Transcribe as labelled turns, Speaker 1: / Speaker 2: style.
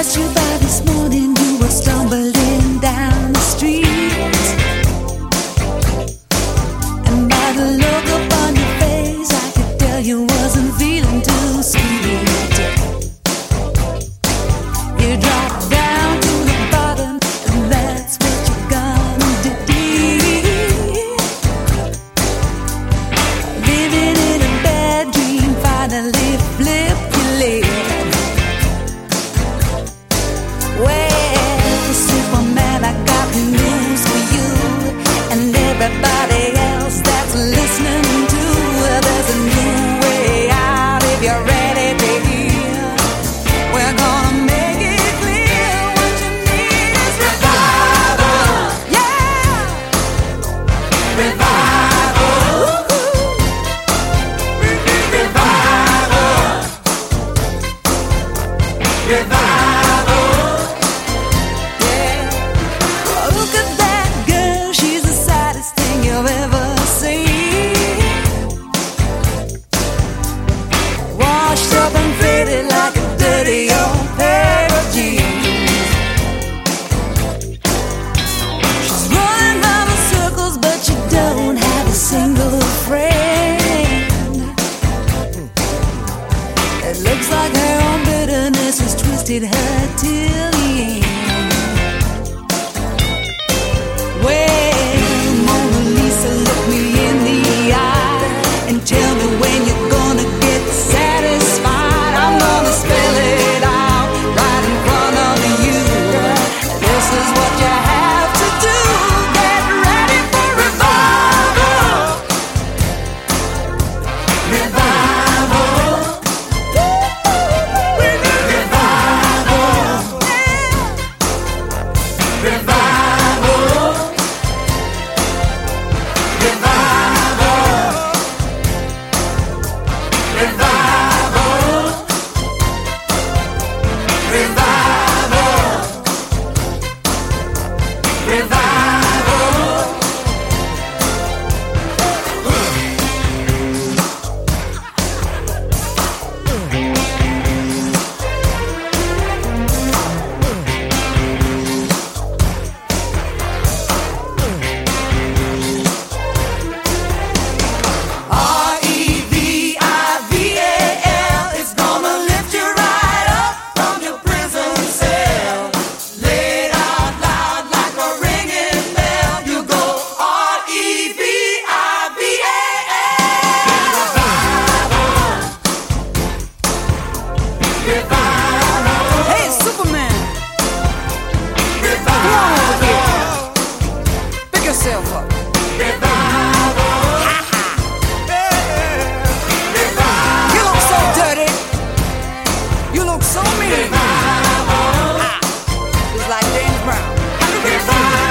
Speaker 1: you by this morning, you were stumbling down the street. And by the look upon your face, I could tell you wasn't feeling too sweet. You dropped down to the bottom, and that's what you're gonna do. Living in a bad dream, finally flip your lid. Well, Superman, I got news for you and everybody else that's listening to. There's a new way out if you're ready to hear. We're gonna make it clear what you need is revival. Yeah, revival. Revival. Revival. Look at that girl, she's the saddest thing you've ever seen. Washed up and faded like a dirty old pair of jeans. She's running round in circles, but you don't have a single friend. It looks like her own bitterness has twisted her till the end. Well, Mona Lisa, look me in the eye and tell me when you're gonna get satisfied. I'm gonna spell it out right in front of you. This is what you have to do. Get ready for revival. Revival. Revival. Revival. R-E-V-I-V-A-L, it's gonna lift you right up from your prison cell. Lay it out loud like a ringing bell. You go R-E-V-I-V-A-L. Revival. Hey, Superman. Revival. Come on over here. Pick yourself up. Revival. You look so dirty. You look so mean. Just like James Brown. Revival.